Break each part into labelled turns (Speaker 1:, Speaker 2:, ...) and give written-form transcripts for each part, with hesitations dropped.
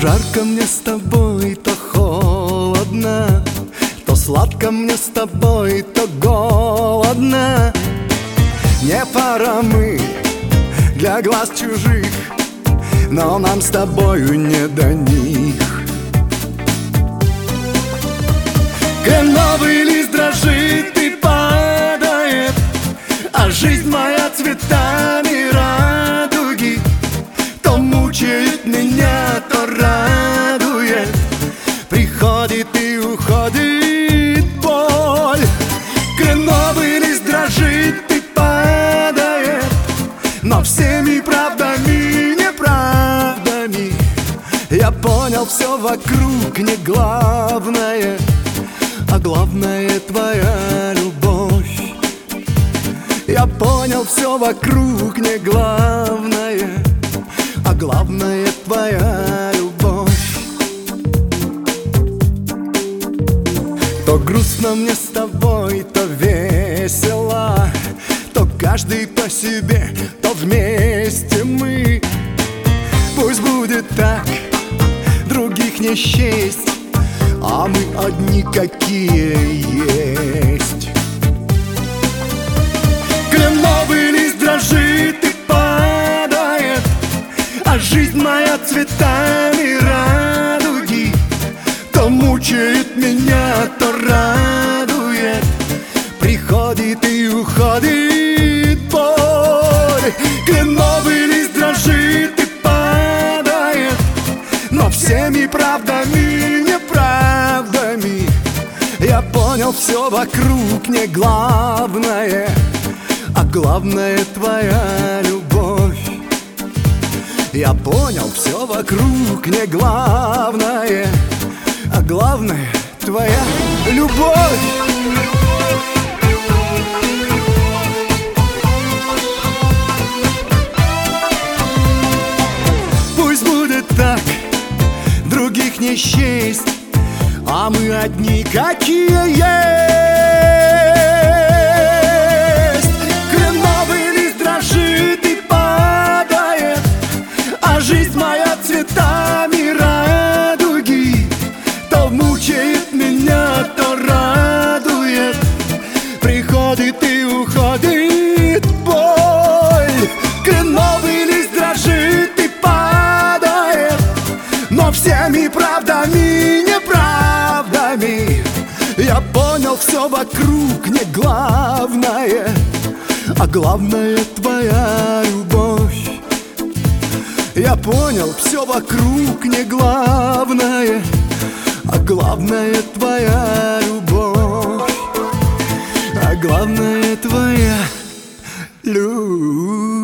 Speaker 1: жарко мне с тобой, то холодно, то сладко мне с тобой, то голодно. Не пара мы для глаз чужих, но нам с тобою не до них. Кленовый лист дрожит и падает, а жизнь моя цветами радуги то мучает меня, то радует. Приходит и уходит боль. Кленовый лист дрожит и падает, но всеми правдами, неправдами я понял, все вокруг не главное, а главное твоя любовь. Я понял, все вокруг не главное, а главное твоя любовь. То грустно мне с тобой, то весело, то каждый по себе, то вместе мы. Пусть будет так, других не счесть, а мы одни какие есть. Кленовый лист дрожит и падает, а жизнь моя цветами радуги то мучает меня, то радует. Приходит и уходит боль. Кленовый лист дрожит и падает, но всеми правдами, неправдами я понял, все вокруг не главное, а главное твоя любовь. Я понял, все вокруг не главное, а главное твоя любовь. Пусть будет так, других не счесть, а мы одни какие есть. Кленовый лист дрожит и падает, а жизнь моя цветами радуги то мучает меня, то радует. Приходит и уходит боль. Кленовый лист дрожит и падает, но всеми правдами, неправдами я понял, все вокруг не главное, а главное твоя любовь. Я понял, все вокруг не главное, а главное твоя любовь, а главное твоя любовь.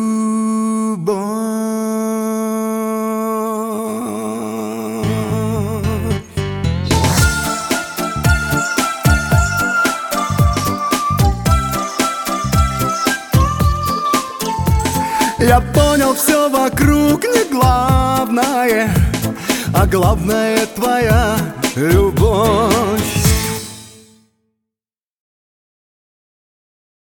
Speaker 1: Я понял, все вокруг не главное, а главное твоя любовь.